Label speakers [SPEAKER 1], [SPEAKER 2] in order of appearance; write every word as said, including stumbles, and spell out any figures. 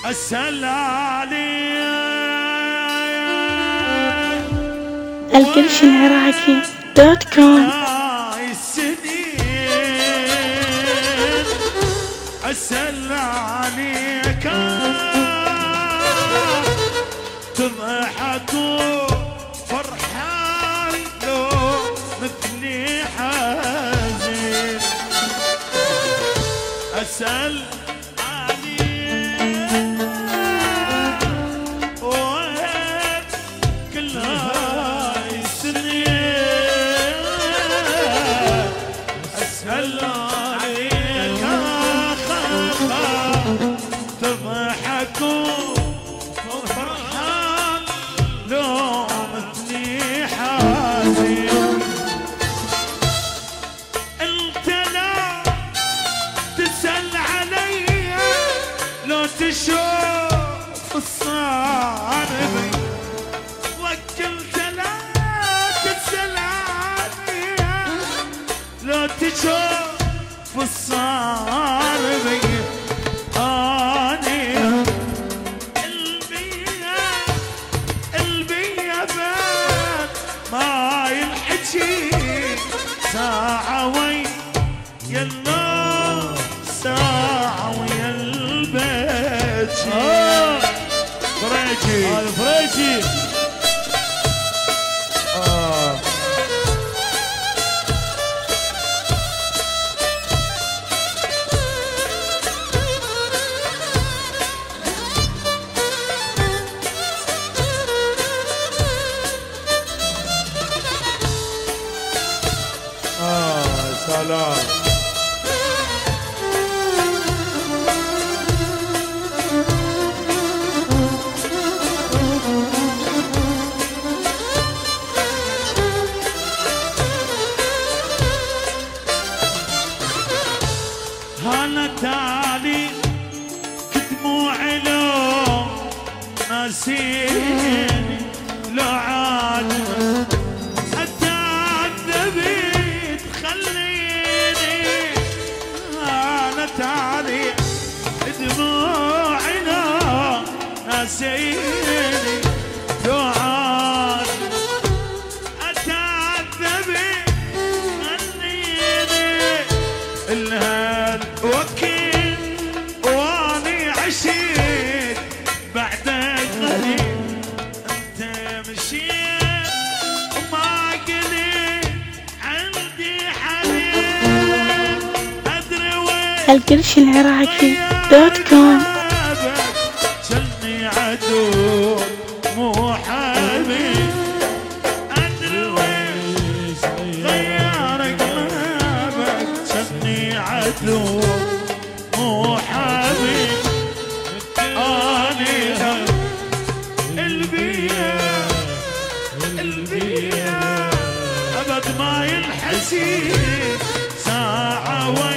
[SPEAKER 1] القرش العراقي دوت كوم.
[SPEAKER 2] أسأل عليك تضحك فرحان لو مثلي حزين. أسأل تشوف الصارمي وكلت لا تسأل عني لو تشوف الصارمي. اني البيا البيا بان ما ينحكي ساعة وي يلا ساعة ويا البيت. آه فريجي هذا فريجي. آه آه سلام. هانت علي دموعي لو ناسيني لو عاد حتى عذبي تخليني. هانت علي دموعي لو ناسيني لو عاد حتى عذبي تخليني. الهال وكيل واني عشيت بعدك غريب. انت مشيت وما قلت عندي حبيب ادري وين.
[SPEAKER 1] القرش العراقي دوت كوم.
[SPEAKER 2] شلني عدو مو حبيب ادري وين غير قلبك. شلني عدو مو حبيب اني البيا البيا ابد ما ينحسي ساعة وين